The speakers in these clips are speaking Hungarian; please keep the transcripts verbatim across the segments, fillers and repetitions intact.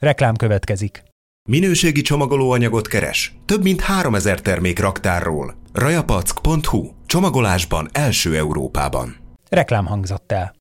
Reklám következik. Minőségi csomagolóanyagot keres? Több mint háromezer termék raktárról. rajapack pont hu. Csomagolásban első Európában. Reklám hangzott el.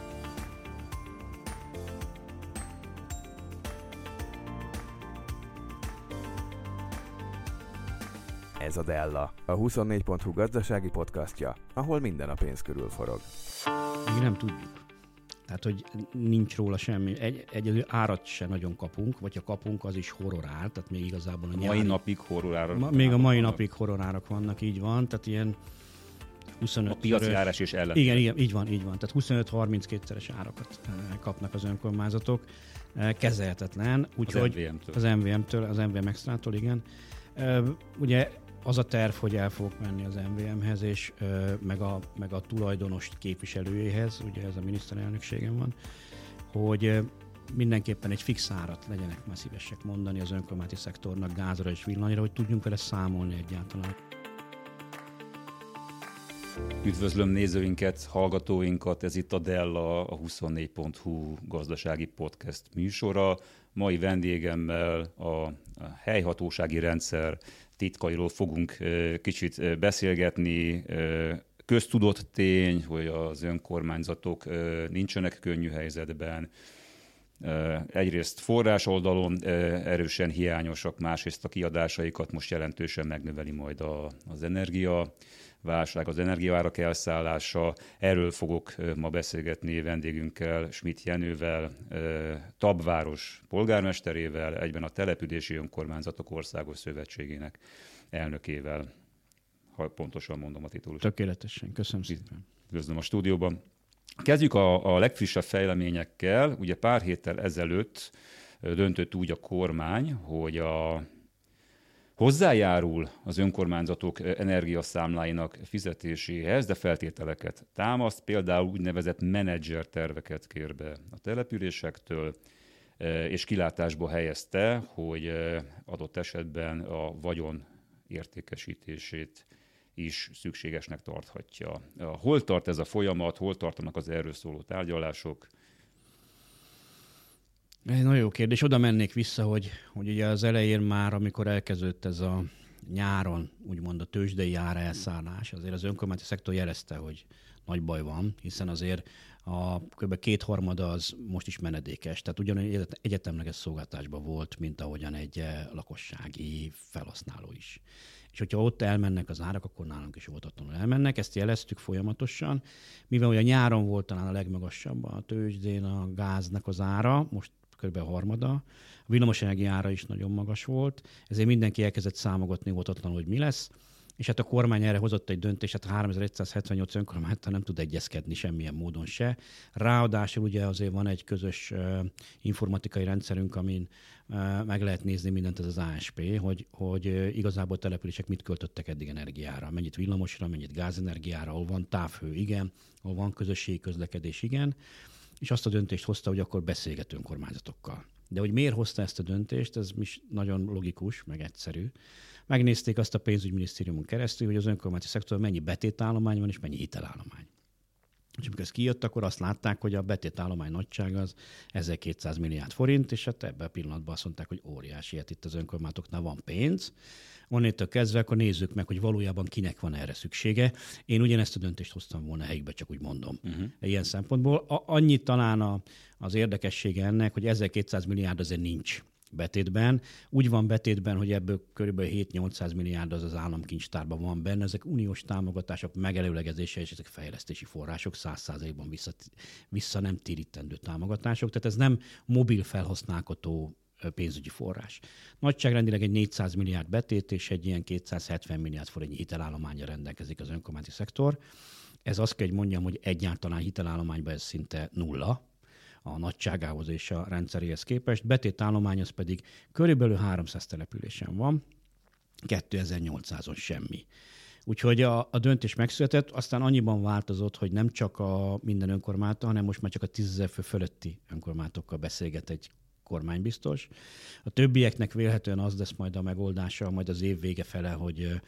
Ez a Della, a huszonnégy pont hu gazdasági podcastja, ahol minden a pénz körül forog. Mi nem tudjuk. Tehát, hogy nincs róla semmi. Egy, egy árat se nagyon kapunk, vagy ha kapunk, az is horrorár, tehát még igazából a nyári... Mai napig horrorárak. Ma, még a mai napig horrorárak vannak, így van, tehát ilyen huszonöt... A piaci árás és ellen. Igen, igen, így van, így van. Tehát huszonöt-harminckétszeres árakat kapnak az önkormányzatok. Kezelhetetlen. Úgyhogy az em vé em-től. Az em vé em-től, az em vé em Extrától, igen. Ugye az a terv, hogy el fogok menni az em vé em-hez, és meg a, meg a tulajdonos képviselőjéhez, ugye ez a miniszterelnökségem van, hogy mindenképpen egy fix árat legyenek már szívesek mondani az önkormányzati szektornak gázra és villanyra, hogy tudjunk vele számolni egyáltalán. Üdvözlöm nézőinket, hallgatóinkat, ez itt a Della, a huszonnégy pont hu gazdasági podcast műsora. Mai vendégemmel a helyhatósági rendszer titkairól fogunk kicsit beszélgetni. Köztudott tény, hogy az önkormányzatok nincsenek könnyű helyzetben. Egyrészt forrás oldalon erősen hiányosak, másrészt a kiadásaikat most jelentősen megnöveli majd az energia válság, az energiaárak elszállása. Erről fogok ma beszélgetni vendégünkkel, Schmidt Jenővel, Tabváros polgármesterével, egyben a Települési Önkormányzatok Országos Szövetségének elnökével, ha pontosan mondom a titulust. Tökéletesen, köszönöm szépen. Üdvözlöm a stúdióban. Kezdjük a, a legfrissebb fejleményekkel. Ugye pár héttel ezelőtt döntött úgy a kormány, hogy a hozzájárul az önkormányzatok energiaszámláinak fizetéséhez, de feltételeket támaszt, például úgynevezett menedzser terveket kér be a településektől, és kilátásba helyezte, hogy adott esetben a vagyon értékesítését is szükségesnek tarthatja. Hol tart ez a folyamat, hol tartanak az erről szóló tárgyalások? Ez nagyon jó kérdés. Oda mennék vissza, hogy, hogy ugye az elején már, amikor elkezdődött ez a nyáron, úgymond a tőzsdei ára elszállás, azért az önkormányzati szektor jelezte, hogy nagy baj van, hiszen azért a kb. kétharmada az most is menedékes, tehát ugyanúgy egyetemleges szolgáltatásban volt, mint ahogyan egy lakossági felhasználó is. És hogyha ott elmennek az árak, akkor nálunk is óvatatlanul elmennek. Ezt jeleztük folyamatosan, mivel ugye nyáron volt talán a legmagasabb a tőzsdén a gáznak az ára, most kb. A harmada. A villamosenergia ára is nagyon magas volt, ezért mindenki elkezdett számogatni óvatatlanul, hogy mi lesz. És hát a kormány erre hozott egy döntést, hát háromezer-egyszázhetvennyolc önkormányzattal nem tud egyezkedni semmilyen módon se. Ráadásul ugye azért van egy közös uh, informatikai rendszerünk, amin uh, meg lehet nézni mindent, ez az á es pé, hogy, hogy uh, igazából települések mit költöttek eddig energiára, mennyit villamosra, mennyit gázenergiára, ahol van távhő, igen, ahol van közösségi közlekedés, igen. És azt a döntést hozta, hogy akkor beszélgetünk kormányzatokkal. De hogy miért hozta ezt a döntést, ez is nagyon logikus, meg egyszerű. Megnézték azt a pénzügyminisztériumon keresztül, hogy az önkormányzati szektorban mennyi betétállomány van, és mennyi hitelállomány. És amikor ez kijött, akkor azt látták, hogy a betétállomány nagysága az ezerkétszáz milliárd forint, és hát ebben a pillanatban azt mondták, hogy óriási, hát itt az önkormányzatoknál van pénz. Onnétől kezdve akkor nézzük meg, hogy valójában kinek van erre szüksége. Én ugyanezt a döntést hoztam volna helyükbe, csak úgy mondom. Uh-huh. Ilyen szempontból. A, annyit talán a, az érdekessége ennek, hogy ezerkétszáz milliárd azért nincs betétben. Úgy van betétben, hogy ebből kb. hét-nyolcszáz milliárd az az államkincstárban van benne. Ezek uniós támogatások, megelőlegezése és ezek fejlesztési források, száz százalékban vissza, vissza nem térítendő támogatások. Tehát ez nem mobil felhasználható pénzügyi forrás. Nagyságrendileg egy négyszáz milliárd betét és egy ilyen kétszázhetven milliárd forintnyi hitelállománnyal rendelkezik az önkormányzati szektor. Ez azt kell, hogy mondjam, hogy egyáltalán hitelállományban ez szinte nulla a nagyságához és a rendszeréhez képest. Betétállomány az pedig körülbelül háromszáz településen van, kétezer-nyolcszázon semmi. Úgyhogy a, a döntés megszületett, aztán annyiban változott, hogy nem csak a minden önkormányzat, hanem most már csak a tízezer fő fölötti önkormányzatokkal beszélget egy kormánybiztos. A többieknek vélhetően az lesz majd a megoldása, majd az év vége fele, hogy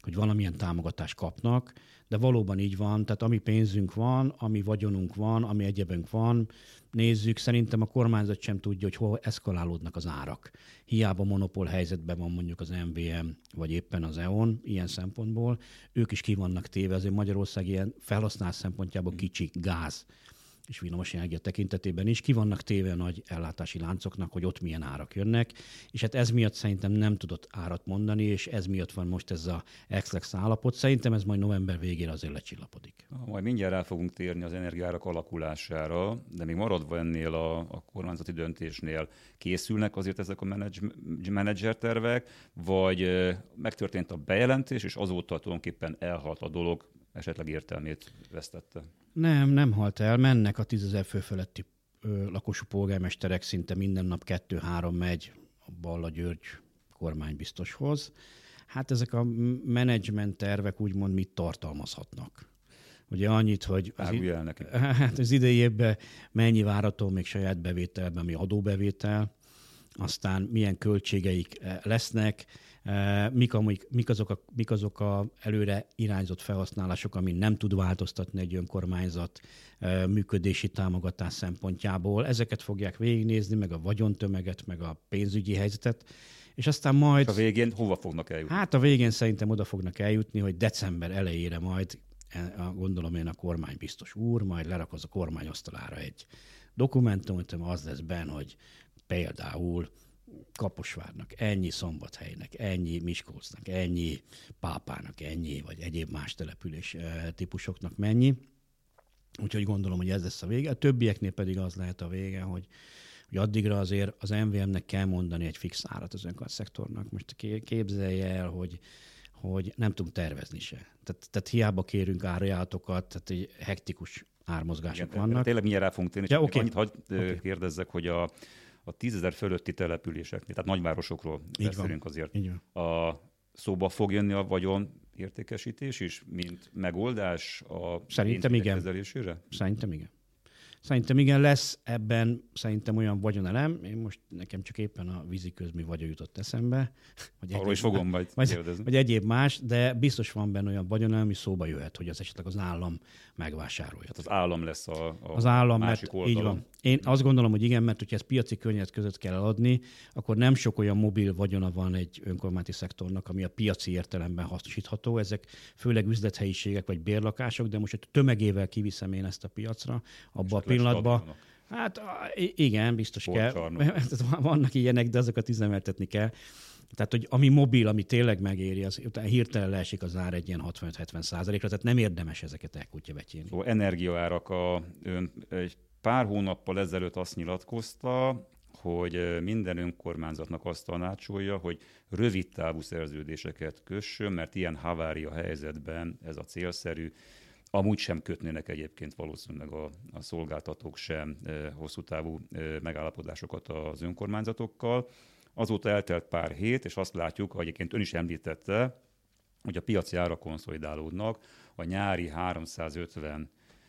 hogy valamilyen támogatást kapnak, de valóban így van, tehát ami pénzünk van, ami vagyonunk van, ami egyebünk van, nézzük, szerintem a kormányzat sem tudja, hogy hol eszkalálódnak az árak. Hiába monopól helyzetben van mondjuk az em vé em, vagy éppen az é o en ilyen szempontból, ők is ki vannak téve, azért Magyarország ilyen felhasználás szempontjából kicsi gáz és villamos energia tekintetében is ki vannak téve a nagy ellátási láncoknak, hogy ott milyen árak jönnek, és hát ez miatt szerintem nem tudott árat mondani, és ez miatt van most ez a ex-lex állapot. Szerintem ez majd november végére azért lecsillapodik. Majd mindjárt rá fogunk térni az energiárak alakulására, de még maradva ennél a, a kormányzati döntésnél készülnek azért ezek a menedzsertervek, vagy megtörtént a bejelentés, és azóta tulajdonképpen elhalt a dolog, esetleg értelmét vesztette? Nem, nem halt el. Mennek a tízezer fő feletti ö, lakosú polgármesterek, szinte minden nap kettő-három megy a Balla György kormánybiztoshoz. Hát ezek a menedzsment tervek úgymond mit tartalmazhatnak? Ugye annyit, hogy az, Árulj el neki. Hát az idei évben mennyi várható még saját bevételben, ami adóbevétel, aztán milyen költségeik lesznek, mik, amik, mik, azok a, mik azok a előre irányzott felhasználások, amin nem tud változtatni egy önkormányzat működési támogatás szempontjából. Ezeket fogják végignézni, meg a vagyontömeget, meg a pénzügyi helyzetet, és aztán majd... És a végén hova fognak eljutni? Hát a végén szerintem oda fognak eljutni, hogy december elejére majd, gondolom én a kormánybiztos úr, majd lerak az a kormányasztalára egy dokumentumot, az lesz benne, hogy például Kaposvárnak ennyi, Szombathelynek ennyi, Miskolcnak ennyi, Pápának ennyi, vagy egyéb más település típusoknak mennyi. Úgyhogy gondolom, hogy ez lesz a vége. A többieknél pedig az lehet a vége, hogy, hogy addigra azért az em vé em-nek kell mondani egy fix árat az önkormányzati szektornak. Most képzelje el, hogy, hogy nem tudunk tervezni se. Tehát, tehát hiába kérünk árajánlatokat, tehát egy hektikus ármozgások Igen, vannak. Tényleg mindjárt rá fogunk térni, Ja, csak okay. annyit hadd okay. kérdezzek, hogy a, a tízezer fölötti településeknél, tehát nagyvárosokról Így beszélünk van. azért. Így van. A szóba fog jönni a vagyon értékesítés is, mint megoldás a Szerintem igen. kezelésére? Szerintem igen. Szerintem igen, lesz ebben szerintem olyan vagyonelem, én most nekem csak éppen a vízi közmű vagyon jutott eszembe. Vagy Arról is fogom majd vagy, kérdezni. vagy egyéb más, de biztos van benne olyan vagyonelem, ami szóba jöhet, hogy az esetleg az állam megvásárolja. Tehát az állam lesz a, a az állam, másik mert oldalon. Így van. Én azt gondolom, hogy igen, mert hogyha ezt piaci környezet között kell eladni, akkor nem sok olyan mobil vagyona van egy önkormányzati szektornak, ami a piaci értelemben hasznosítható. Ezek főleg üzlethelyiségek vagy bérlakások, de most, hogy tömegével kiviszem én ezt a piacra, abban a pillanatban. Hát igen, biztos kell. Vannak ilyenek, de azokat üzemeltetni kell. Tehát, hogy ami mobil, ami tényleg megéri, az utána hirtelen leesik az ár egy ilyen hatvanöt-hetven százalékra, tehát nem érdemes ezeket elkutyavetjéni. Szóval energiaárak, a, ön egy pár hónappal ezelőtt azt nyilatkozta, hogy minden önkormányzatnak azt tanácsolja, hogy rövid távú szerződéseket kössön, mert ilyen havária helyzetben ez a célszerű. Amúgy sem kötnének egyébként valószínűleg a, a szolgáltatók sem e, hosszú távú e, megállapodásokat az önkormányzatokkal. Azóta eltelt pár hét, és azt látjuk, hogy egyébként ön is említette, hogy a piaci árak konszolidálódnak. A nyári háromszázötven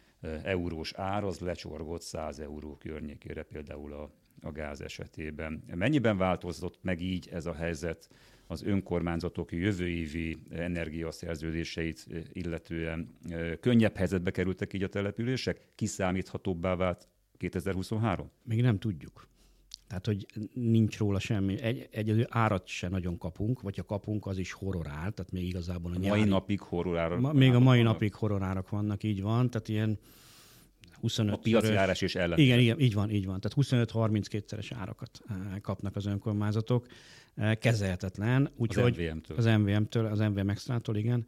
eurós ár az lecsorgott száz euró környékére például a, a gáz esetében. Mennyiben változott meg így ez a helyzet az önkormányzatok jövő évi energiaszerződéseit illetően? Könnyebb helyzetbe kerültek így a települések? Kiszámíthatóbbá vált kétezer-huszonhárom? Még nem tudjuk. Tehát, hogy nincs róla semmi. Egy, egy árat se nagyon kapunk, vagy ha kapunk, az is horrorár, tehát még igazából a nyári... Mai napig horrorárak ma, Még a mai vannak. napig horrorárak vannak, így van, tehát ilyen huszonöt... A piaci árás és ellen. Igen, igen, így van, így van. Tehát huszonöt-harminckétszeres árakat kapnak az önkormányzatok. Kezelhetetlen. Úgyhogy az em vé em-től. Az em vé em-től, az em vé em Extrától, igen.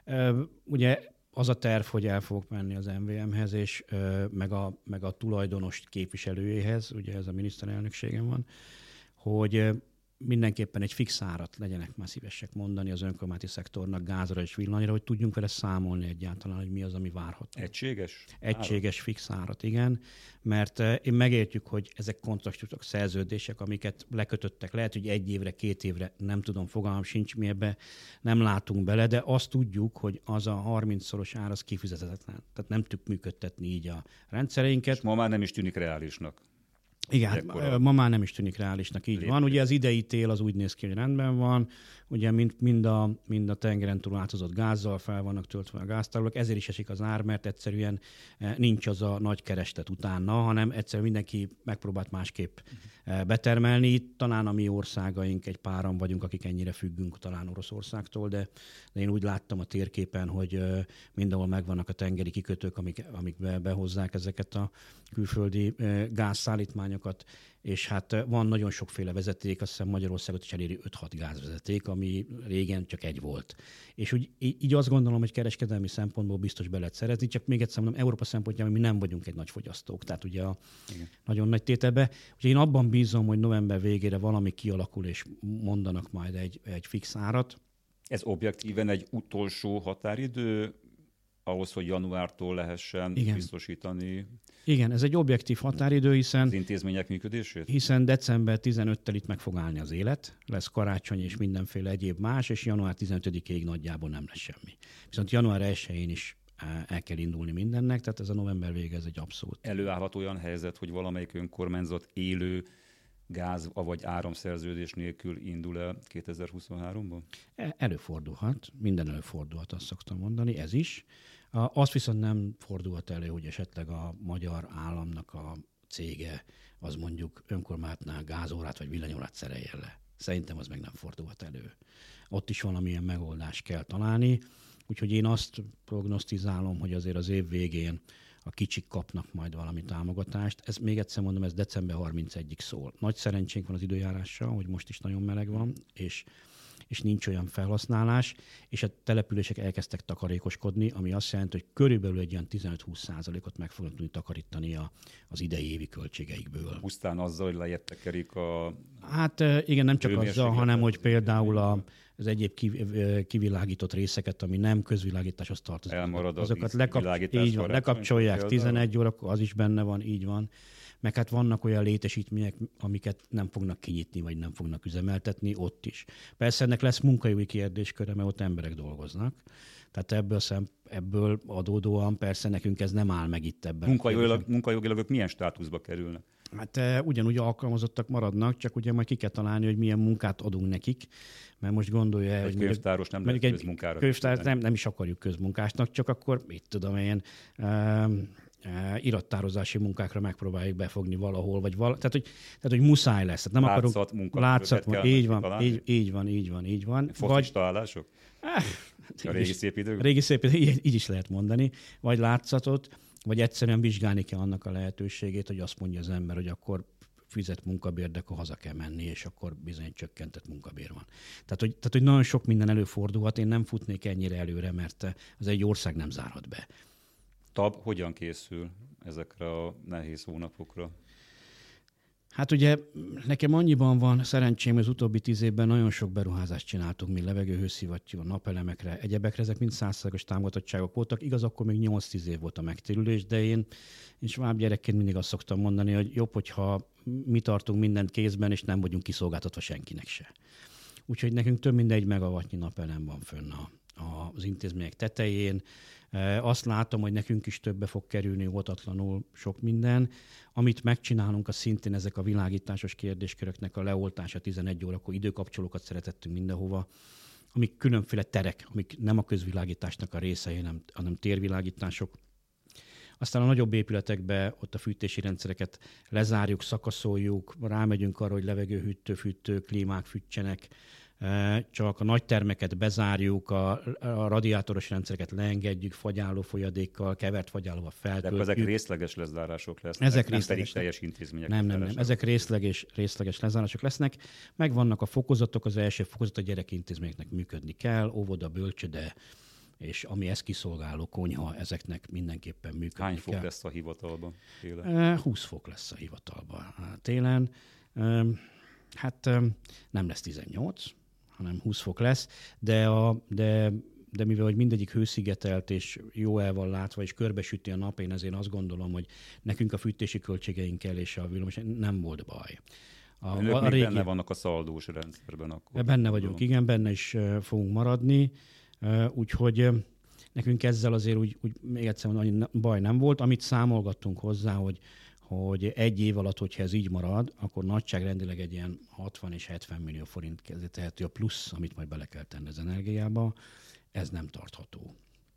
Ugye az a terv, hogy el fogok menni az em vé em-hez, és meg a, meg a tulajdonos képviselőjéhez, ugye ez a miniszterelnökségem van, hogy mindenképpen egy fix árat legyenek már szívesek mondani az önkormányzati szektornak gázra és villanyra, hogy tudjunk vele számolni egyáltalán, hogy mi az, ami várható. Egységes? Egységes árat? Fix árat, igen. Mert én megértjük, hogy ezek kontraktusok, szerződések, amiket lekötöttek, lehet, hogy egy évre, két évre, nem tudom, fogalmam sincs, mi ebbe nem látunk bele, de azt tudjuk, hogy az a harmincszoros ár az kifizethetetlen. Tehát nem tudjuk működtetni így a rendszereinket. És ma már nem is tűnik reálisnak. Igen, hát ma már nem is tűnik reálisnak, így Lépjük. van. Ugye az idei tél az úgy néz ki, hogy rendben van, ugye mind, mind, a, mind a tengeren túl áthozott gázzal fel vannak töltve a gáztárolók, ezért is esik az ár, mert egyszerűen nincs az a nagy kereslet utána, hanem egyszerűen mindenki megpróbált másképp betermelni. Talán a mi országaink egy páran vagyunk, akik ennyire függünk talán Oroszországtól, de, de én úgy láttam a térképen, hogy mindenhol megvannak a tengeri kikötők, amik, amik be, behozzák ezeket a külföldi gázszállítmányokat, és hát van nagyon sokféle vezeték, azt hiszem Magyarországot is eléri öt-hat gázvezeték, ami régen csak egy volt. És úgy, így azt gondolom, hogy kereskedelmi szempontból biztos be lehet szerezni, csak még egyszer mondom, Európa szempontjából mi nem vagyunk egy nagy fogyasztók, tehát ugye a Igen. nagyon nagy tételbe. Úgyhogy én abban bízom, hogy november végére valami kialakul, és mondanak majd egy, egy fix árat. Ez objektíven egy utolsó határidő, ahhoz, hogy januártól lehessen Igen. biztosítani Igen, ez egy objektív határidő, hiszen az intézmények működését? Hiszen december tizenötödikéig itt meg fog állni az élet, lesz karácsony és mindenféle egyéb más, és január tizenötödikéig nagyjából nem lesz semmi. Viszont január elsején is el kell indulni mindennek, tehát ez a november vége, ez egy abszolút. Előállhat olyan helyzet, hogy valamelyik önkormányzat élő gáz vagy áramszerződés nélkül indul el kétezer-huszonháromban? Előfordulhat, minden előfordulhat, azt szoktam mondani, ez is. Azt viszont nem fordulhat elő, hogy esetleg a magyar államnak a cége az mondjuk önkormányzatnál gázórát vagy villanyórát szereljen le. Szerintem az meg nem fordulhat elő. Ott is valamilyen megoldást kell találni, úgyhogy én azt prognosztizálom, hogy azért az év végén a kicsik kapnak majd valami támogatást. Ez még egyszer mondom, ez december harmincegyedikéig szól. Nagy szerencsénk van az időjárással, hogy most is nagyon meleg van, és, és nincs olyan felhasználás, és a települések elkezdtek takarékoskodni, ami azt jelenti, hogy körülbelül egy ilyen tizenöt-húsz százalékot meg fognak tudni takarítani a, az idei évi költségeikből. Pusztán azzal, hogy lejjebb tekerik a... Hát igen, nem csak azzal, hanem hogy például a az egyéb kivilágított részeket, ami nem közvilágításhoz tartozik. Elmarad a azokat lekap... így van, lekapcsolják tizenegy órakor, az is benne van, így van. Meg hát vannak olyan létesítmények, amiket nem fognak kinyitni, vagy nem fognak üzemeltetni ott is. Persze ennek lesz munkajogi kérdésköre, mert ott emberek dolgoznak. Tehát ebből, szem, ebből adódóan persze nekünk ez nem áll meg itt ebben. Munkajogilag, munkajogilag ők milyen státuszba kerülnek? Hát e, ugyanúgy alkalmazottak maradnak, csak ugye majd ki kell találni, hogy milyen munkát adunk nekik, mert most gondolja el, hogy könyvtáros nem lehet közmunkára. Könyvtáros nem, nem is akarjuk közmunkásnak, csak akkor mit tudom én, e, e, irattározási munkákra megpróbáljuk befogni valahol, vagy vala, tehát, hogy, tehát, hogy muszáj lesz. Tehát nem látszat akarunk, munka. Látszat munka. Így van, így, így van, így van, így van. Focista állások? A régi szép idők? A régi szép idők, így, így is lehet mondani. Vagy látszatot, vagy egyszerűen vizsgálni kell annak a lehetőségét, hogy azt mondja az ember, hogy akkor fizet munkabér, de akkor haza kell menni, és akkor bizony csökkentett munkabér van. Tehát hogy, tehát, hogy nagyon sok minden előfordulhat, én nem futnék ennyire előre, mert az egy ország nem zárhat be. TAB hogyan készül ezekre a nehéz hónapokra? Hát ugye nekem annyiban van szerencsém, az utóbbi tíz évben nagyon sok beruházást csináltunk, mi levegőhőszivattyú, napelemekre, egyebekre, ezek mind száz százalékos támogatottságok voltak. Igaz, akkor még nyolc-tíz év volt a megtérülés, de én, én sváb gyerekként mindig azt szoktam mondani, hogy jobb, hogyha mi tartunk mindent kézben, és nem vagyunk kiszolgáltatva senkinek se. Úgyhogy nekünk több mint egy megawattnyi napelem van fönn a, a, az intézmények tetején. Azt látom, hogy nekünk is többe fog kerülni óvatatlanul sok minden. Amit megcsinálunk, az szintén ezek a világításos kérdésköröknek a leoltása tizenegy órakor, időkapcsolókat szeretettünk mindenhova, amik különféle terek, amik nem a közvilágításnak a részei, hanem, hanem térvilágítások. Aztán a nagyobb épületekbe ott a fűtési rendszereket lezárjuk, szakaszoljuk, rámegyünk arra, hogy levegőhűtő, fűtő, klímák fűtsenek, csak a nagy termeket bezárjuk, a, a radiátoros rendszereket leengedjük fagyáló folyadékkal, kevert fagyálóval feltöltjük. De ezek részleges lezárások lesznek, ezek nem részleges, pedig teljes intézmények. Nem, nem, nem. Ezek részleges, részleges lezárások lesznek. Megvannak a fokozatok, az első fokozat a gyerekintézményeknek működni kell, óvoda, bölcsöde, és ami ezt kiszolgáló konyha, ezeknek mindenképpen működni Hány fok kell. lesz a hivatalban télen? húsz fok lesz a hivatalban télen. Hát nem lesz tizennyolc, hanem húsz fok lesz, de, a, de, de mivel hogy mindegyik hőszigetelt és jó el van látva, és körbesüti a nap, én ezért azt gondolom, hogy nekünk a fűtési költségeinkkel és a villamos nem volt baj. A, Önök a, a régi... benne vannak a szaldós rendszerben akkor? Benne vagyunk, igen, benne is fogunk maradni, úgyhogy nekünk ezzel azért úgy, úgy még egyszer mondom, hogy baj nem volt. Amit számolgattunk hozzá, hogy hogy egy év alatt, hogyha ez így marad, akkor nagyságrendileg egy ilyen hatvan és hetven millió forint tehető a plusz, amit majd bele kell tenni az energiába, ez nem tartható.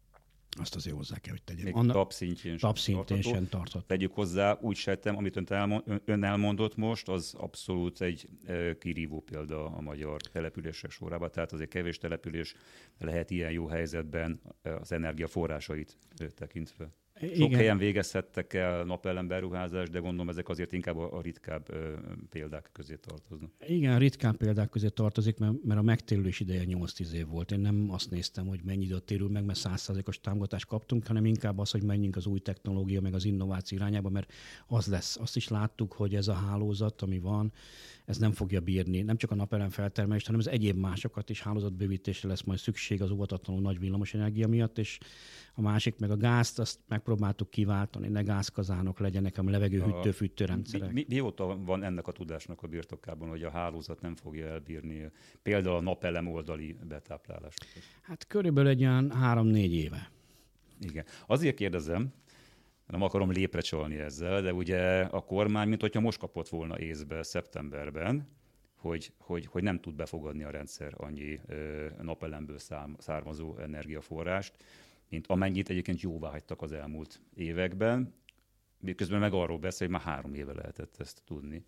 Azt azért hozzá kell, hogy tegyem. Még Anna, tapszintjén tapszintén sem tartható. Tegyük hozzá, úgy sejtem, amit ön, elmond, ön elmondott most, az abszolút egy e, kirívó példa a magyar települések sorában. Tehát azért kevés település lehet ilyen jó helyzetben az energiaforrásait tekintve. Sok Igen. helyen végezhettek el napelem beruházást, de gondolom ezek azért inkább a, a ritkább ö, példák közé tartoznak. Igen, ritkán példák közé tartozik, mert, mert a megtérülés ideje nyolc-tíz év volt. Én nem azt néztem, hogy mennyi időt térül meg, mert száz százalékos támogatást kaptunk, hanem inkább az, hogy menjünk az új technológia, meg az innováció irányába, mert az lesz. Azt is láttuk, hogy ez a hálózat, ami van, ez nem fogja bírni. Nem csak a napelem feltermelést, hanem az egyéb másokat is hálózatbővítésre lesz majd szükség az óvatatlanul nagy villamosenergia miatt, és a másik meg a gázt, azt megpróbáltuk kiváltani, ne gázkazánok legyenek, hanem levegőhűtő-fűtő rendszerek. Mi, mi, mióta van ennek a tudásnak a birtokában, hogy a hálózat nem fogja elbírni például a napelem oldali betáplálást? Hát körülbelül egy olyan három-négy éve. Igen. Azért kérdezem, nem akarom lépre csalni ezzel, de ugye a kormány, mint hogyha most kapott volna észbe szeptemberben, hogy, hogy, hogy nem tud befogadni a rendszer annyi ö, napelemből szám, származó energiaforrást, mint amennyit egyébként jóvá hagytak az elmúlt években, miközben meg arról beszél, hogy már három éve lehetett ezt tudni.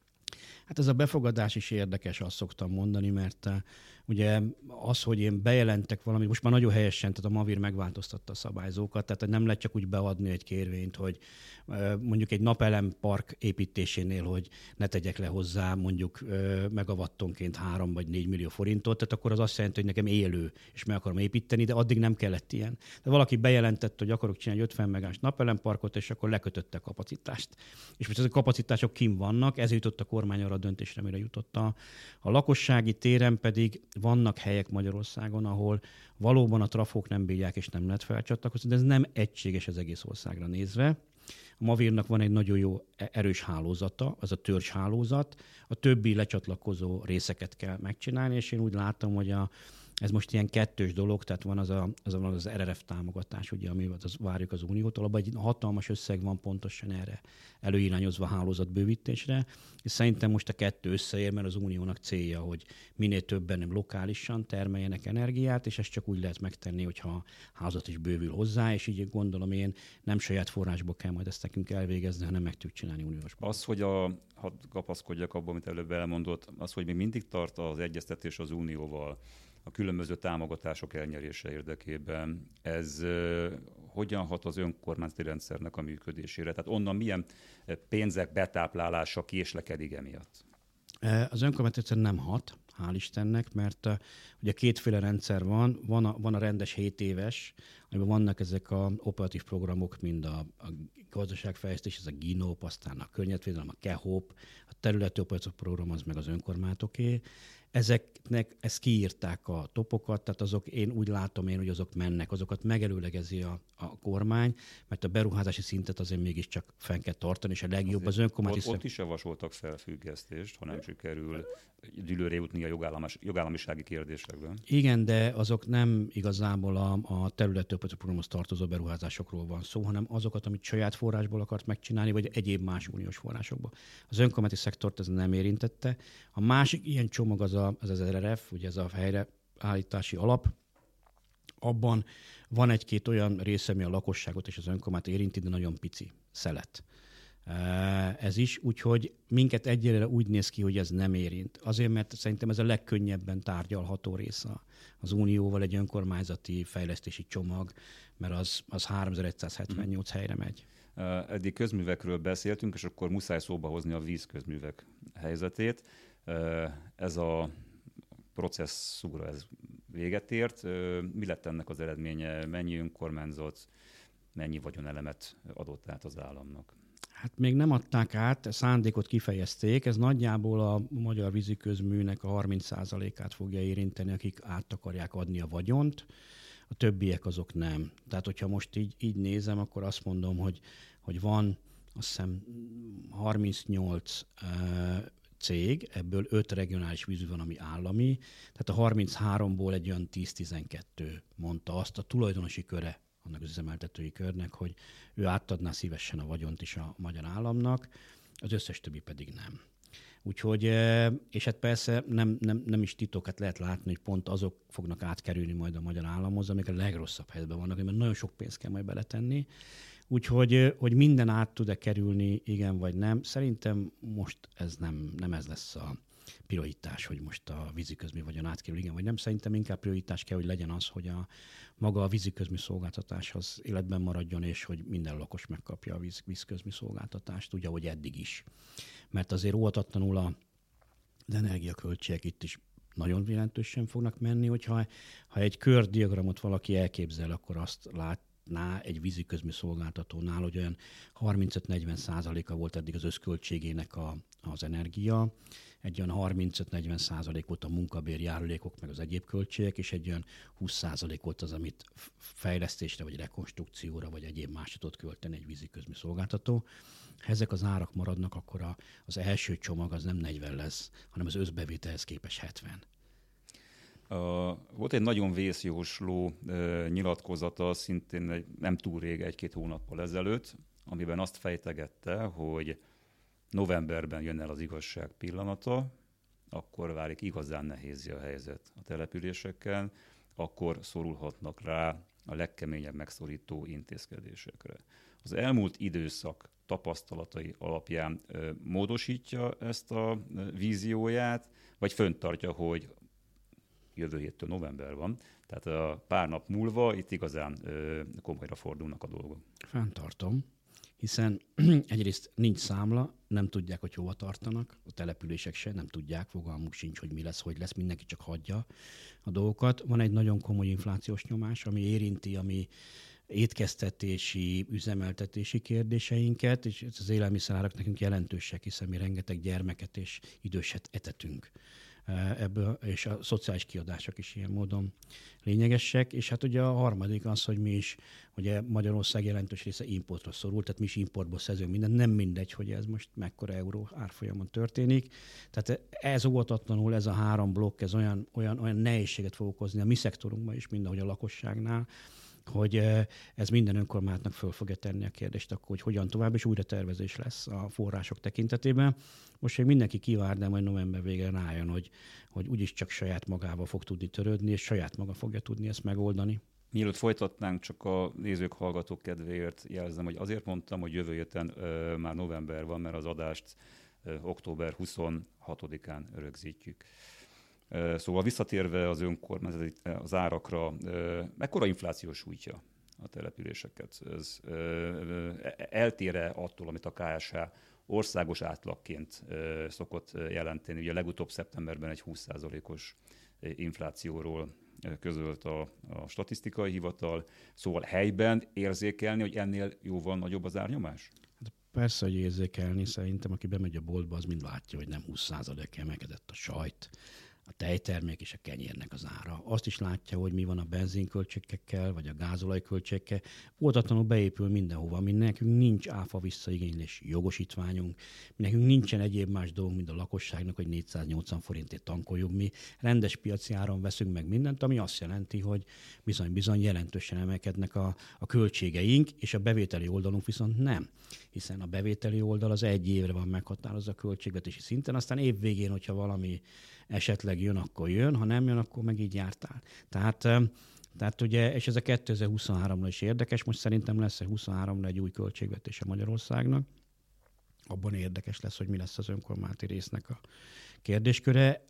Hát ez a befogadás is érdekes, azt szoktam mondani, mert uh, ugye az, hogy én bejelentek valamit, most már nagyon helyesen, tehát a Mavir megváltoztatta a szabályzókat, tehát nem lehet csak úgy beadni egy kérvényt, hogy uh, mondjuk egy napelempark építésénél, hogy ne tegyek le hozzá mondjuk uh, megawattonként három vagy négy millió forintot, tehát akkor az azt jelenti, hogy nekem élő, és meg akarom építeni, de addig nem kellett ilyen. De valaki bejelentett, hogy akarok csinálni egy ötven megás napelemparkot, és akkor lekötötte a kapacitást. És most ezek a kapacitások kim vannak, ezért jutott a kormány arra a döntésre, mire jutott a, a lakossági téren pedig vannak helyek Magyarországon, ahol valóban a trafók nem bírják és nem lehet felcsatlakozni, de ez nem egységes az egész országra nézve. A Mavirnak van egy nagyon jó erős hálózata, az a törzshálózat, a többi lecsatlakozó részeket kell megcsinálni, és én úgy látom, hogy a ez most ilyen kettős dolog, tehát van az a, az, az er er ef támogatás, ugye, ami az, várjuk az Uniótól, abban egy hatalmas összeg van pontosan erre előirányozva a hálózatbővítésre, és szerintem most a kettő összeér, mert az Uniónak célja, hogy minél többen lokálisan termeljenek energiát, és ezt csak úgy lehet megtenni, hogyha a hálózat is bővül hozzá, és így gondolom én nem saját forrásból kell majd ezt nekünk elvégezni, hanem meg tudjuk csinálni uniósban. Az, hogy a, ha kapaszkodjak abban, amit előbb elmondott, az, hogy még mindig tart az egyeztetés az Unióval, a különböző támogatások elnyerése érdekében. Ez uh, hogyan hat az önkormányzati rendszernek a működésére? Tehát onnan milyen pénzek betáplálása késlekedik emiatt? Az önkormányzati rendszer nem hat, hál' Istennek, mert uh, ugye kétféle rendszer van. Van a, van a rendes hét éves, amiben vannak ezek a operatív programok, mind a, a gazdaságfejlesztés, ez a GINOP, aztán a környezetvédelem, a KEHOP, a területi operatív program az meg az önkormányzatoké. Ezeknek, ezt kiírták a topokat, tehát azok, én úgy látom én, hogy azok mennek, azokat megelőlegezi a, a kormány, mert a beruházási szintet azért mégiscsak fenn kell tartani, és a legjobb az önkormányzati... Ott, ott is javasoltak felfüggesztést, ha nem sikerül dűlőre jutni a jogállamis, jogállamisági kérdésekben. Igen, de azok nem igazából a, a területi operatív programhoz tartozó beruházásokról van szó, hanem azokat, amit saját forrásból akart megcsinálni, vagy egyéb más uniós forrásokból. Az önkormányzati szektort ez nem érintette. A másik ilyen csomag az a, az, az er er ef, ugye ez a helyreállítási alap. Abban van egy-két olyan része, ami a lakosságot és az önkormányzatot érinti, de nagyon pici szelet. Ez is, úgyhogy minket egyelőre úgy néz ki, hogy ez nem érint. Azért, mert szerintem ez a legkönnyebben tárgyalható része az Unióval, egy önkormányzati fejlesztési csomag, mert az, az háromezer-egyszázhetvennyolc helyre megy. Eddig közművekről beszéltünk, és akkor muszáj szóba hozni a vízközművek helyzetét. Ez a processzúra ez véget ért. Mi lett ennek az eredménye? Mennyi önkormányzat, mennyi vagyonelemet adott át az államnak? Hát még nem adták át, szándékot kifejezték, ez nagyjából a magyar víziközműnek a harminc százalékát fogja érinteni, akik át akarják adni a vagyont, a többiek azok nem. Tehát, hogyha most így, így nézem, akkor azt mondom, hogy, hogy van azt hiszem harmincnyolc uh, cég, ebből öt regionális vízű van, ami állami, tehát a harmincháromból egy olyan tíz-tizenkettő mondta azt, a tulajdonosi köre annak az üzemeltetői körnek, hogy ő átadná szívesen a vagyont is a magyar államnak, az összes többi pedig nem. Úgyhogy, és hát persze nem, nem, nem is titok, hát lehet látni, hogy pont azok fognak átkerülni majd a magyar államhoz, amik a legrosszabb helyzetben vannak, mert nagyon sok pénzt kell majd beletenni. Úgyhogy hogy minden át tud-e kerülni, igen vagy nem, szerintem most ez nem, nem ez lesz a prioritás, hogy most a víziközmű vagyon átkerül, igen vagy nem. Szerintem inkább prioritás kell, hogy legyen az, hogy a maga a víziközmű szolgáltatás az életben maradjon, és hogy minden lakos megkapja a víz, vízközmű szolgáltatást, ugye, ahogy eddig is. Mert azért óvatatlanul a, az energiaköltségek itt is nagyon jelentősen fognak menni, hogyha ha egy kördiagramot valaki elképzel, akkor azt látná egy víziközmű szolgáltatónál, hogy olyan harmincöt-negyven százaléka volt eddig az összköltségének a, az energia, egy olyan harmincöt-negyven százalék volt a munkabér, járulékok, meg az egyéb költségek, és egy olyan húsz százalék volt az, amit fejlesztésre, vagy rekonstrukcióra, vagy egyéb másra tudott költeni egy víziközmű szolgáltató. Ha ezek az árak maradnak, akkor a, az első csomag az nem negyven lesz, hanem az összbevételhez képest hetven. Uh, volt egy nagyon vészjósló uh, nyilatkozata, szintén egy, nem túl rég, egy-két hónappal ezelőtt, amiben azt fejtegette, hogy novemberben jön el az igazság pillanata, akkor válik igazán nehézzé a helyzet a településeken, akkor szorulhatnak rá a legkeményebb megszorító intézkedésekre. Az elmúlt időszak tapasztalatai alapján ö, módosítja ezt a vízióját, vagy fönntartja, hogy jövő héttől november van, tehát a pár nap múlva itt igazán ö, komolyra fordulnak a dolgok. Fenntartom, hiszen egyrészt nincs számla, nem tudják, hogy hova tartanak, a települések se nem tudják, fogalmuk sincs, hogy mi lesz, hogy lesz, mindenki csak hagyja a dolgokat. Van egy nagyon komoly inflációs nyomás, ami érinti, ami étkeztetési, üzemeltetési kérdéseinket, és az élelmiszerárak nekünk jelentősek, hiszen mi rengeteg gyermeket és időset etetünk ebből, és a szociális kiadások is ilyen módon lényegesek. És hát ugye a harmadik az, hogy mi is, ugye Magyarország jelentős része importra szorul, tehát mi is importból szerzünk mindent, nem mindegy, hogy ez most mekkora euró árfolyamon történik. Tehát ez óvatatlanul, ez a három blokk, ez olyan, olyan, olyan nehézséget fog okozni a mi szektorunkban is, mint ahogy a lakosságnál, hogy ez minden önkormányzatnak föl fogja tenni a kérdést, akkor, hogy hogyan tovább, és újra tervezés lesz a források tekintetében. Most még mindenki kivár, de majd november végén rájön, hogy, hogy úgyis csak saját magával fog tudni törődni, és saját maga fogja tudni ezt megoldani. Mielőtt folytatnánk, csak a nézők, hallgatók kedvéért jelzem, hogy azért mondtam, hogy jövő héten ö, már november van, mert az adást ö, október huszonhatodikán rögzítjük. Ö, szóval visszatérve az önkormányzati az árakra, ö, mekkora infláció sújtja a településeket? Ez ö, ö, eltér-e attól, amit a ká es há országos átlagként ö, szokott jelenteni? Ugye legutóbb szeptemberben egy húsz százalékos inflációról közölt a, a statisztikai hivatal, szóval helyben érzékelni, hogy ennél jóval nagyobb az árnyomás? Hát persze, hogy érzékelni, szerintem aki bemegy a boltba, az mind látja, hogy nem húsz százalék emelkedett a sajt, a tejtermék és a kenyérnek az ára. Azt is látja, hogy mi van a benzinköltségekkel, vagy a gázolajköltségekkel. Voltatlanul beépül mindenhova, mi nekünk nincs áfa visszaigénylés jogosítványunk, mi nekünk nincsen egyéb más dolgunk, mint a lakosságnak, hogy négyszáznyolcvan forintért tankoljuk. Mi rendes piaci áron veszünk meg mindent, ami azt jelenti, hogy bizony-bizony jelentősen emelkednek a, a költségeink, és a bevételi oldalunk viszont nem. Hiszen a bevételi oldal az egy évre van meghatározva a költségvetési szinten, aztán évvégén, hogyha valami esetleg jön, akkor jön, ha nem jön, akkor meg így jártál. Tehát, tehát ugye, és ez a kétezer-huszonháromra is érdekes, most szerintem lesz egy huszonháromra egy új költségvetése Magyarországnak. Abban érdekes lesz, hogy mi lesz az önkormányzati résznek a kérdésköre.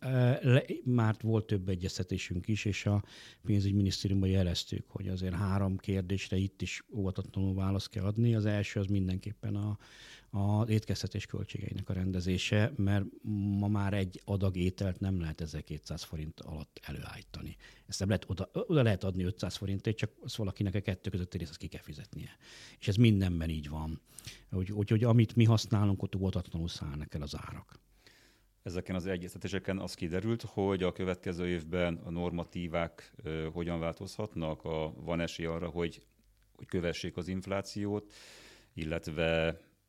Már volt több egyeztetésünk is, és a pénzügyminisztériumban jeleztük, hogy azért három kérdésre itt is óvatatlanul választ kell adni. Az első az mindenképpen a, az étkeztetés költségeinek a rendezése, mert ma már egy adag ételt nem lehet ezerkétszáz forint alatt előállítani. Ezt nem lehet, oda, oda lehet adni ötszáz forintért, csak az valakinek a kettő közötti rész, azt ki kell fizetnie. És ez mindenben így van. Úgyhogy úgy, úgy, amit mi használunk, ott óvatatlanul szállnak el az árak. Ezeken az egyeztetéseken az kiderült, hogy a következő évben a normatívák ö, hogyan változhatnak, a, van esély arra, hogy, hogy kövessék az inflációt, illetve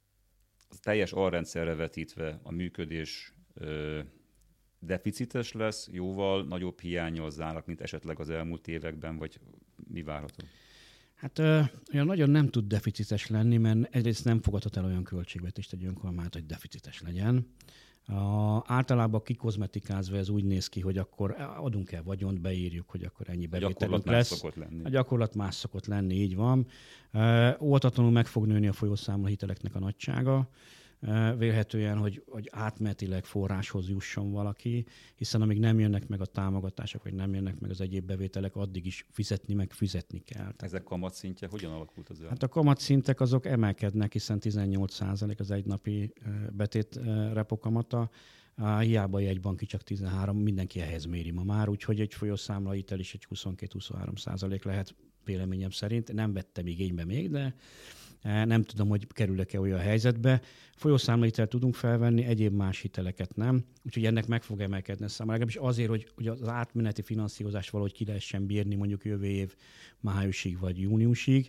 a teljes alrendszerre vetítve a működés ö, deficites lesz, jóval nagyobb hiánnyal zárnak, mint esetleg az elmúlt években, vagy mi várható? Hát olyan nagyon nem tud deficites lenni, mert egyrészt nem fogadhat el olyan költségvetést egy önkormányzat, hogy deficites legyen. A, általában kikozmetikázva ez úgy néz ki, hogy akkor adunk el vagyont, beírjuk, hogy akkor ennyi bevételünk lesz. A gyakorlat más szokott lenni, így van. E, óvatatlanul meg fog nőni a folyószámla hiteleknek a nagysága. E, vélhetően, hogy, hogy átmenetileg forráshoz jusson valaki, hiszen amíg nem jönnek meg a támogatások, vagy nem jönnek meg az egyéb bevételek, addig is fizetni, meg fizetni kell. Ezek kamatszintje hogyan alakult az el? Hát a kamatszintek azok emelkednek, hiszen tizennyolc százalék az egynapi betét repokamata. Hiába egy banki csak tizenhárom, mindenki ehhez méri ma már, úgyhogy egy folyószámlahitel is egy huszonkettő-huszonhárom százalék lehet véleményem szerint. Nem vettem igénybe még, de nem tudom, hogy kerülök-e olyan helyzetbe. Folyószámlahitelt tudunk felvenni, egyéb más hiteleket nem. Úgyhogy ennek meg fog emelkedni a számára. Legalábbis azért, hogy, hogy az átmeneti finanszírozást valahogy ki lehessen bírni mondjuk jövő év májusig vagy júniusig.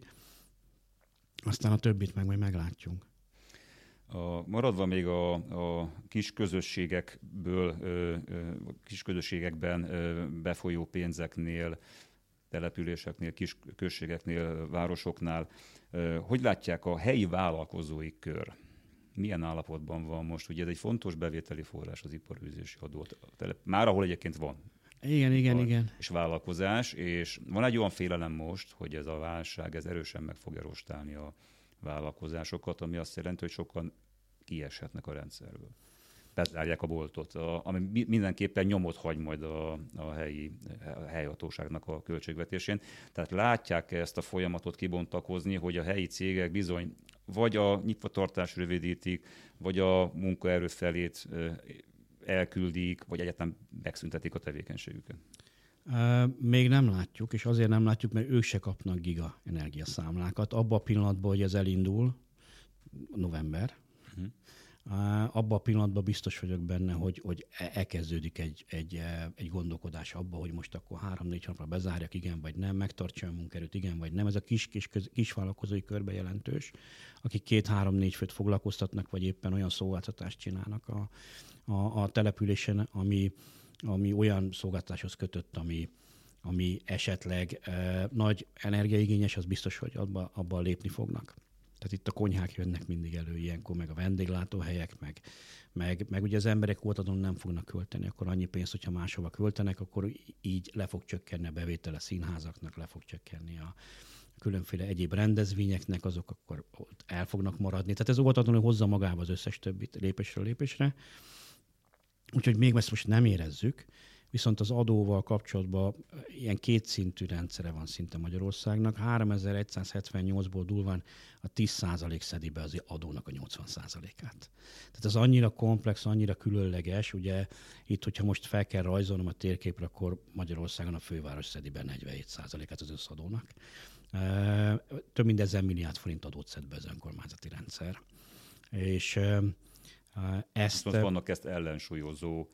Aztán a többit meg majd meglátjuk. A, maradva még a, a kis közösségekből, ö, ö, kis közösségekben ö, befolyó pénzeknél, településeknél, kis községeknél, városoknál, ö, hogy látják a helyi vállalkozói kör? Milyen állapotban van most? Ugye ez egy fontos bevételi forrás az iparűzési adó. Már ahol egyébként van. Igen, igen, igen. És vállalkozás, és van egy olyan félelem most, hogy ez a válság ez erősen meg fogja rostálni a vállalkozásokat, ami azt jelenti, hogy sokan kieshetnek a rendszerből. Bezárják a boltot, a, ami mindenképpen nyomot hagy majd a, a helyi a helyhatóságnak a költségvetésén. Tehát látják ezt a folyamatot kibontakozni, hogy a helyi cégek bizony vagy a nyitvatartás rövidítik, vagy a munkaerő felét elküldik, vagy egyáltalán megszüntetik a tevékenységüket. Még nem látjuk, és azért nem látjuk, mert ők se kapnak giga energiaszámlákat. Abban a pillanatban, hogy ez elindul, november, uh-huh. abban a pillanatban biztos vagyok benne, hogy, hogy elkezdődik egy, egy, egy gondolkodás abban, hogy most akkor három-négy hónapra bezárjak, igen vagy nem, megtartsa a munkaerőt, igen vagy nem. Ez a kis, kis, kis vállalkozói körbe jelentős, akik két-három-négy főt foglalkoztatnak, vagy éppen olyan szolgáltatást csinálnak a, a, a településen, ami ami olyan szolgáltatáshoz kötött, ami, ami esetleg e, nagy energiaigényes, az biztos, hogy abba, abba lépni fognak. Tehát itt a konyhák jönnek mindig elő ilyenkor, meg a vendéglátóhelyek, meg, meg, meg ugye az emberek oltatlanul nem fognak költeni, akkor annyi pénzt, hogyha máshova költenek, akkor így le fog csökkenni a bevétele színházaknak, le fog csökkenni a különféle egyéb rendezvényeknek, azok akkor el fognak maradni. Tehát ez oltatlanul hozza magába az összes többit lépésről lépésre. Úgyhogy még ezt most nem érezzük, viszont az adóval kapcsolatban ilyen kétszintű rendszere van szinte Magyarországnak. háromezer-egyszázhetvennyolcból durván a tíz százalék szedi be az adónak a nyolcvan százalékát. Tehát ez annyira komplex, annyira különleges, ugye itt, hogyha most fel kell rajzolnom a térképre, akkor Magyarországon a főváros szedi be negyvenhét százalékát az összadónak. Több mint ezer milliárd forint adót szed be az önkormányzati rendszer. És Ezt, Most vannak ezt ellensúlyozó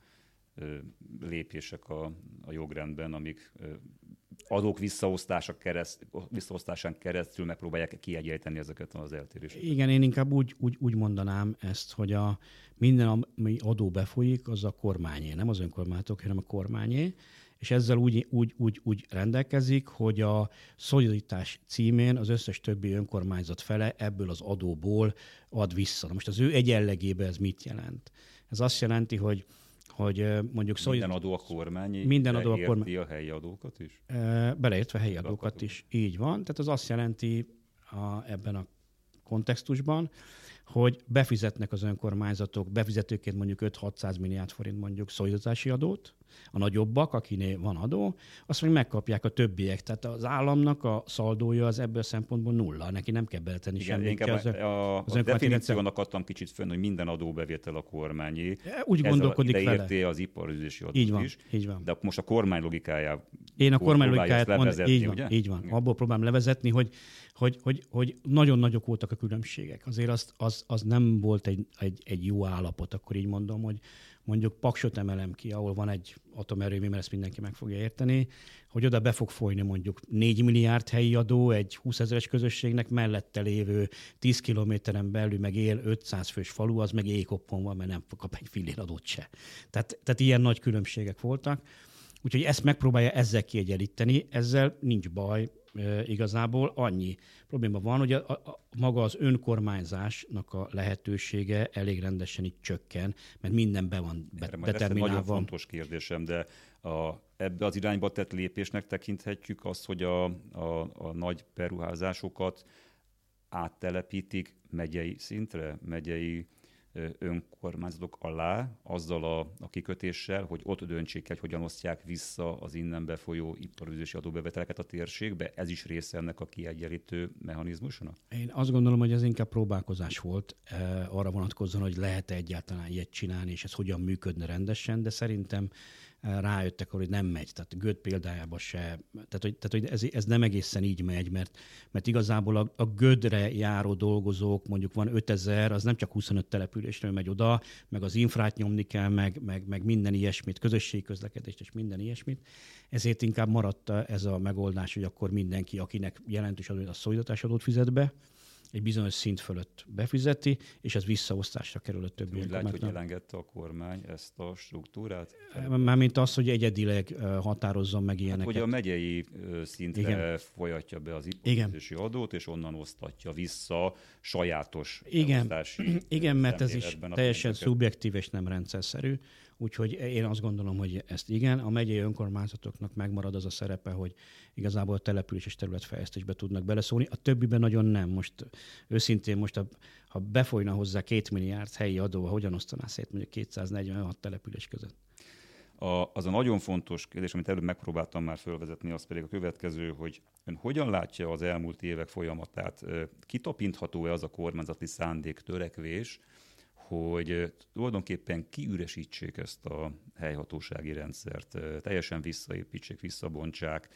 lépések a, a jogrendben, amik adók visszaosztása kereszt, visszaosztásán keresztül megpróbálják kiegyenlíteni ezeket az eltéréseket. Igen, én inkább úgy, úgy, úgy mondanám ezt, hogy a minden, ami adó befolyik, az a kormányé, nem az önkormányzatok, hanem a kormányé, és ezzel úgy, úgy, úgy, úgy rendelkezik, hogy a szolidaritás címén az összes többi önkormányzat fele ebből az adóból ad vissza. Na most az ő egyenlegében ez mit jelent? Ez azt jelenti, hogy hogy mondjuk szolid... Minden adó a kormányi, minden adó a kormány... a helyi adókat is? Beleértve helyi adókat is. Így van. Tehát az azt jelenti a, ebben a kontextusban, hogy befizetnek az önkormányzatok, befizetőként mondjuk öt-hatszáz milliárd forint mondjuk szolidaritási adót, a nagyobbak, akinél van adó, azt meg megkapják a többiek. Tehát az államnak a szaldója az ebből a szempontból nulla, neki nem kell beletenni semmit. Az, a, a definíciónak adtam kicsit fönn, hogy minden adóbevétel a kormányé. Úgy gondolkodik vele. Ide érté az iparüzési adót így van, is. Így van. De most a kormány logikáját Én a kormány logikáját mond, így van, ugye? így van. Abból próbálom levezetni, hogy, hogy, hogy, hogy nagyon nagyok voltak a különbségek. Azért az, az, az nem volt egy, egy, egy jó állapot, akkor így mondom, hogy mondjuk Paksot emelem ki, ahol van egy atomerőmű, mert ezt mindenki meg fogja érteni, hogy oda be fog folyni mondjuk négy milliárd helyi adó egy húszezeres közösségnek, mellette lévő tíz kilométeren belül meg él ötszáz fős falu, az meg éjkoppon van, mert nem kap egy fillér adót se. Tehát, tehát ilyen nagy különbségek voltak. Úgyhogy ezt megpróbálja ezzel kiegyenlíteni, ezzel nincs baj e, igazából. Annyi probléma van, hogy a, a, maga az önkormányzásnak a lehetősége elég rendesen itt csökken, mert minden be van be, determinálva. Nagyon fontos kérdésem, de a, ebbe az irányba tett lépésnek tekinthetjük azt, hogy a, a, a nagy beruházásokat áttelepítik megyei szintre, megyei önkormányzatok alá, azzal a, a kikötéssel, hogy ott döntsék el, hogy hogyan osztják vissza az innen befolyó iparűzési adóbevételeket a térségbe. Ez is része ennek a kiegyenlítő mechanizmusnak? Én azt gondolom, hogy ez inkább próbálkozás volt eh, arra vonatkozóan, hogy lehet-e egyáltalán ilyet csinálni, és ez hogyan működne rendesen, de szerintem eh, rájöttek, hogy nem megy. Tehát Göd példájában se. Tehát, hogy, tehát, hogy ez, ez nem egészen így megy, mert, mert igazából a, a Gödre járó dolgozók, mondjuk van ötezer, az nem csak huszonöt településről megy oda, meg az infrát nyomni kell, meg, meg, meg minden ilyesmit, közösségi közlekedést és minden ilyesmit. Ezért inkább maradt ez a megoldás, hogy akkor mindenki, akinek jelentős adó, a szolidatásadót fizet be, egy bizonyos szint fölött befizeti, és ez visszaosztásra kerül a többi önkormányzatnak. Úgy látja, hogy elengedte a kormány ezt a struktúrát? Mármint az, hogy egyedileg határozzon meg ilyeneket. Hát, hogy a megyei szintre Igen. folyatja be az iparűzési adót, és onnan osztatja vissza sajátos Igen, Igen mert ez is teljesen szubjektív és nem rendszerszerű. Úgyhogy én azt gondolom, hogy ezt igen, a megyei önkormányzatoknak megmarad az a szerepe, hogy igazából a település és területfejlesztésbe tudnak beleszólni. A többiben nagyon nem. Most őszintén most, a, ha befolyna hozzá két milliárd helyi adó, hogyan osztaná szét mondjuk kétszáznegyvenhat település között? A, az a nagyon fontos kérdés, amit előbb megpróbáltam már fölvezetni, az pedig a következő, hogy ön hogyan látja az elmúlt évek folyamatát? Kitapintható-e az a kormányzati szándék, törekvés, hogy tulajdonképpen kiüresítsék ezt a helyhatósági rendszert, teljesen visszaépítsék, visszabontsák,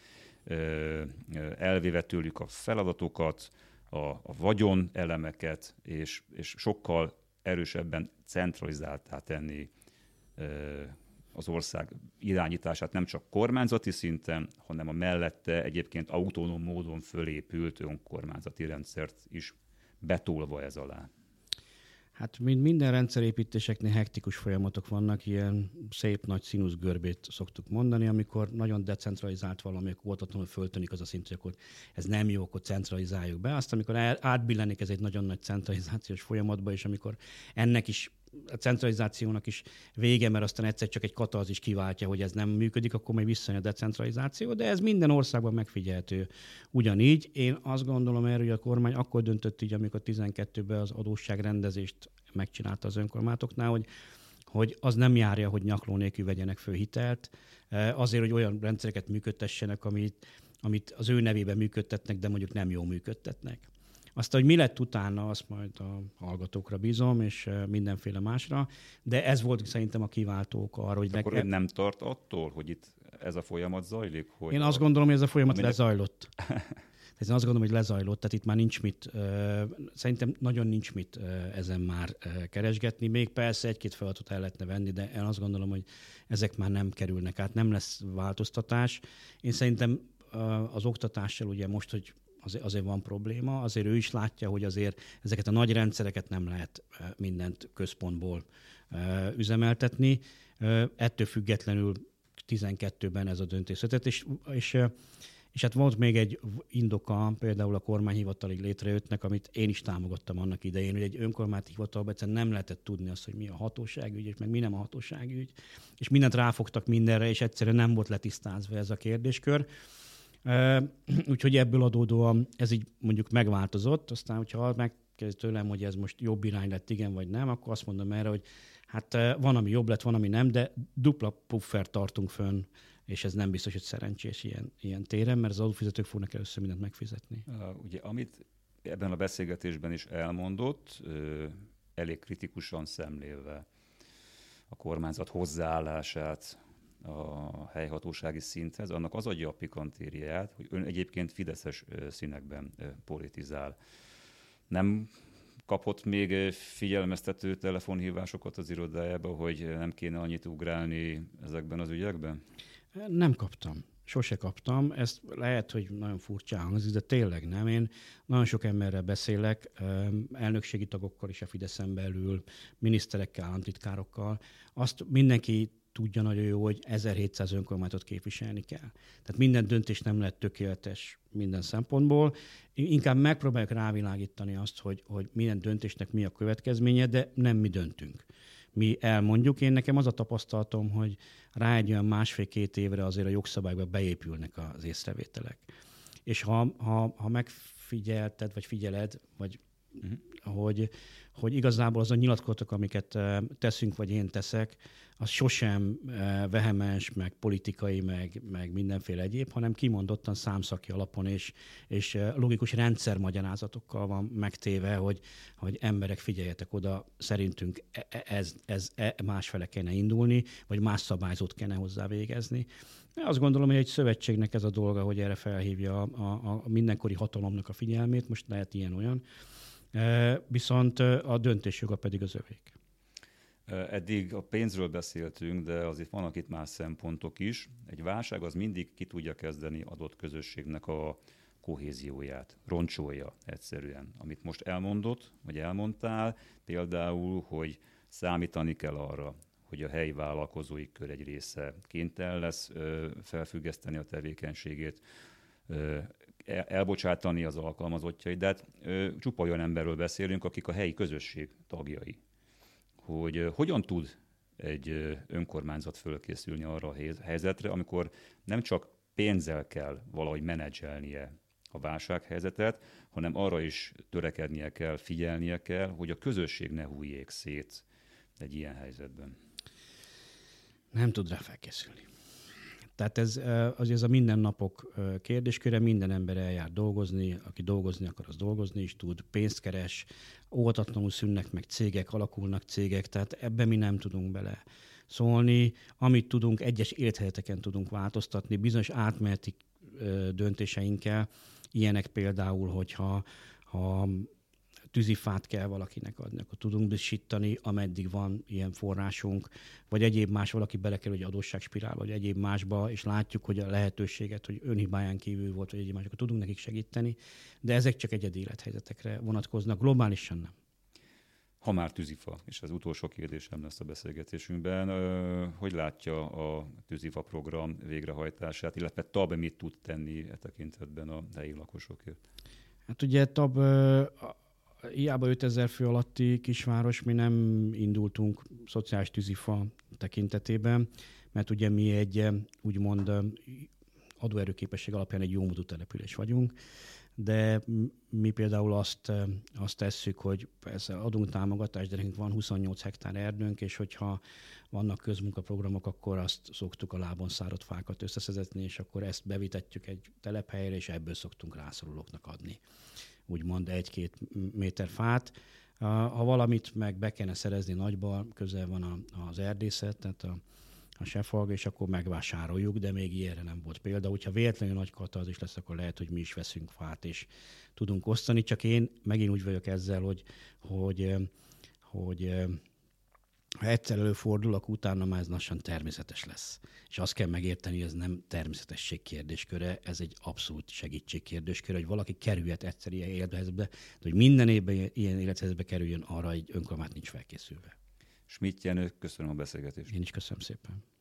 elvéve tőlük a feladatokat, a, a vagyon elemeket, és, és sokkal erősebben centralizáltá tenni az ország irányítását nem csak kormányzati szinten, hanem a mellette egyébként autonóm módon fölépült önkormányzati rendszert is betolva ez alá. Hát mint minden rendszerépítéseknél hektikus folyamatok vannak, ilyen szép nagy színuszgörbét szoktuk mondani, amikor nagyon decentralizált valami, akkor óvatatlanul föltönik az a szint, hogy akkor ez nem jó, akkor centralizáljuk be. Azt, amikor átbillenik ez egy nagyon nagy centralizációs folyamatba, és amikor ennek is a centralizációnak is vége, mert aztán egyszer csak egy katarzis kiváltja, hogy ez nem működik, akkor majd visszajön a decentralizáció, de ez minden országban megfigyelhető ugyanígy. Én azt gondolom erről, hogy a kormány akkor döntött így, amikor tizenkettőben az adósságrendezést megcsinálta az önkormányzatoknál, hogy hogy az nem járja, hogy nyakló nélkül vegyenek föl hitelt, azért, hogy olyan rendszereket működtessenek, amit, amit az ő nevében működtetnek, de mondjuk nem jól működtetnek. Aztán, hogy mi lett utána, azt majd a hallgatókra bízom, és mindenféle másra, de ez volt szerintem a kiváltó arra, hogy... Akkor nekem... nem tart attól, hogy itt ez a folyamat zajlik? Hogy Én a... azt gondolom, hogy ez a folyamat Aminek... lezajlott. Én azt gondolom, hogy lezajlott, tehát itt már nincs mit, szerintem nagyon nincs mit ezen már keresgetni. Még persze egy-két feladatot el lehetne venni, de én azt gondolom, hogy ezek már nem kerülnek át, nem lesz változtatás. Én szerintem az oktatással ugye most, hogy azért van probléma, azért ő is látja, hogy azért ezeket a nagy rendszereket nem lehet mindent központból üzemeltetni. Ettől függetlenül tizenkettőben ez a döntés született, és, és, és hát volt még egy indoka, például a kormányhivatalig létrejöttnek, amit én is támogattam annak idején, hogy egy önkormányzati hivatalban egyszerűen nem lehetett tudni azt, hogy mi a hatóságügy, és meg mi nem a hatóságügy, és mindent ráfogtak mindenre, és egyszerűen nem volt letisztázva ez a kérdéskör. Uh, úgyhogy ebből adódóan ez így mondjuk megváltozott, aztán hogyha megkezd tőlem, hogy ez most jobb irány lett, igen vagy nem, akkor azt mondom erre, hogy hát uh, van, ami jobb lett, van, ami nem, de dupla puffert tartunk fönn, és ez nem biztos, hogy szerencsés ilyen, ilyen téren, mert az adófizetők fognak először mindent megfizetni. Uh, ugye, amit ebben a beszélgetésben is elmondott, uh, elég kritikusan szemlélve a kormányzat hozzáállását a helyhatósági szinthez, annak az adja a pikantériáját, hogy ön egyébként fideszes színekben politizál. Nem kapott még figyelmeztető telefonhívásokat az irodájába, hogy nem kéne annyit ugrálni ezekben az ügyekben? Nem kaptam. Sose kaptam. Ezt lehet, hogy nagyon furcsa hangzik, de tényleg nem. Én nagyon sok emberrel beszélek, elnökségi tagokkal is a Fideszen belül, miniszterekkel, államtitkárokkal. Azt mindenki tudja nagyon jó, hogy ezerhétszáz önkormányzatot képviselni kell. Tehát minden döntés nem lett tökéletes minden szempontból. Inkább megpróbáljuk rávilágítani azt, hogy, hogy minden döntésnek mi a következménye, de nem mi döntünk. Mi elmondjuk. Én nekem az a tapasztalatom, hogy rá egy olyan másfél-két évre azért a jogszabályba beépülnek az észrevételek. És ha, ha, ha megfigyelted, vagy figyeled, vagy uh-huh. hogy, hogy igazából az a nyilatkozatok, amiket teszünk, vagy én teszek, az sosem vehemens, meg politikai, meg, meg mindenféle egyéb, hanem kimondottan számszaki alapon és, és logikus rendszermagyarázatokkal van megtéve, hogy, hogy emberek, figyeljetek oda, szerintünk ez, ez, ez másfele kellene indulni, vagy más szabályzót kellene hozzá végezni. Azt gondolom, hogy egy szövetségnek ez a dolga, hogy erre felhívja a, a, a mindenkori hatalomnak a figyelmét, most lehet ilyen-olyan, viszont a döntésjoga pedig az övék. Eddig a pénzről beszéltünk, de azért vannak itt más szempontok is. Egy válság az mindig ki tudja kezdeni adott közösségnek a kohézióját, roncsolja egyszerűen. Amit most elmondott, vagy elmondtál, például, hogy számítani kell arra, hogy a helyi vállalkozói kör egy része kénytelen lesz felfüggeszteni a tevékenységét, elbocsátani az alkalmazottjait, de hát csupa olyan emberről beszélünk, akik a helyi közösség tagjai. Hogy hogyan tud egy önkormányzat fölkészülni arra a helyzetre, amikor nem csak pénzzel kell valahogy menedzselnie a válsághelyzetet, hanem arra is törekednie kell, figyelnie kell, hogy a közösség ne hújjék szét egy ilyen helyzetben. Nem tud rá felkészülni. Tehát ez, az, ez a mindennapok kérdésköre, minden ember eljár dolgozni, aki dolgozni akar, az dolgozni is tud, pénzt keres, óvatatlanul szűnnek meg cégek, alakulnak cégek, tehát ebben mi nem tudunk bele szólni. Amit tudunk, egyes élethelyzeteken tudunk változtatni, bizonyos átmeneti döntéseinkkel, ilyenek például, hogyha ha tűzifát kell valakinek adni, akkor tudunk biztosítani, ameddig van ilyen forrásunk, vagy egyéb más, valaki belekerül egy adósságspirálba, vagy egyéb másba, és látjuk, hogy a lehetőséget, hogy önhibáján kívül volt, vagy egyéb más, akkor tudunk nekik segíteni, de ezek csak egyedi élethelyzetekre vonatkoznak, globálisan nem. Ha már tűzifa, és az utolsó kérdésem lesz a beszélgetésünkben, hogy látja a tűzifa program végrehajtását, illetve TAB mit tud tenni e tekintetben a helyi lakosokért? Hát ugye TAB hiába ötezer fő alatti kisváros, mi nem indultunk szociális tűzifa tekintetében, mert ugye mi egy úgymond adóerőképesség alapján egy jómódú település vagyunk, de mi például azt, azt tesszük, hogy persze adunk támogatást, de nekünk van huszonnyolc hektár erdőnk, és hogyha vannak közmunkaprogramok, akkor azt szoktuk a lábon száradt fákat összeszezetni, és akkor ezt bevitetjük egy telephelyre, és ebből szoktunk rászorulóknak adni. Úgymond egy-két méter fát. Ha valamit meg be kellene szerezni nagyba, közel van az erdészet, tehát a, a sefalg, és akkor megvásároljuk, de még ilyenre nem volt példa. Hogyha véletlenül nagy katalózis lesz, akkor lehet, hogy mi is veszünk fát, és tudunk osztani. Csak én megint úgy vagyok ezzel, hogy, hogy, hogy ha egyszer előfordul, akkor utána már ez lassan természetes lesz. És azt kell megérteni, hogy ez nem természetesség kérdésköre, ez egy abszolút segítség kérdésköre, hogy valaki kerülhet egyszer ilyen élethelyzetbe, de hogy minden évben ilyen élethelyzetbe kerüljön, arra egy önkormányzat nincs felkészülve. Schmidt Jenő, köszönöm a beszélgetést. Én is köszönöm szépen.